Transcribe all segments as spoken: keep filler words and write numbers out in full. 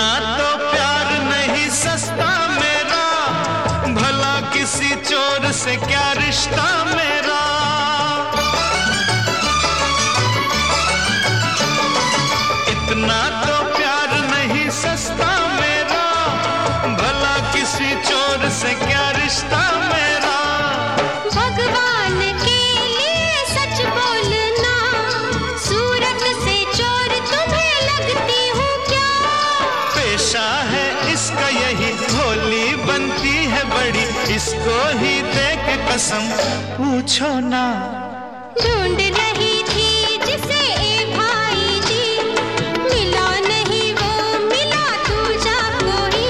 इतना तो प्यार नहीं सस्ता मेरा, भला किसी चोर से क्या रिश्ता मेरा। इतना तो प्यार नहीं सस्ता मेरा, भला किसी चोर से क्या रिश्ता मेरा। भगवान के लिए सच बोलना, सूरत से चोर तुम्हें लगती हूँ क्या? पेशा है इसका यही, भोली बनती है बड़ी, इसको ही दे के कसम पूछो ना। ढूंढ रही थी जिसे ए भाई जी, मिला नहीं वो मिला दूजा कोई।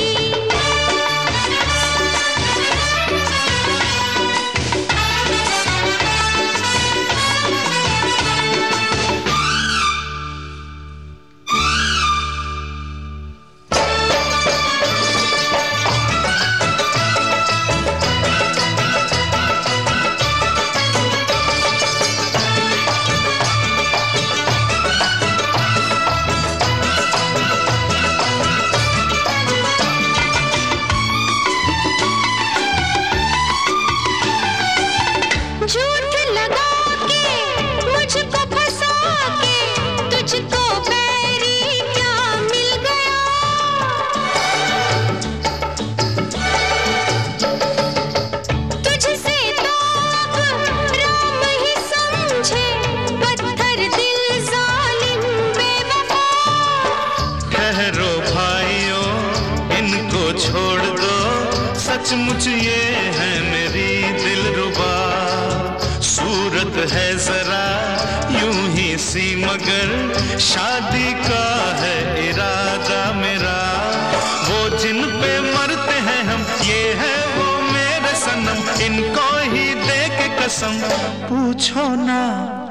झूठ लगा के मुझको फंसा के, तुझको बैरी क्या मिल गया? तुझसे तो अब राम ही समझे, पत्थर दिल जालिम बेवफा। ठहरो भाइयों इनको छोड़ दो, सचमुच ये है मेरी दिलरुबा। सूरत है जरा यूं ही सी मगर शादी का है इरादा मेरा। वो जिन पे मरते हैं हम, ये है वो मेरे सनम, इनको ही दे के कसम पूछो ना।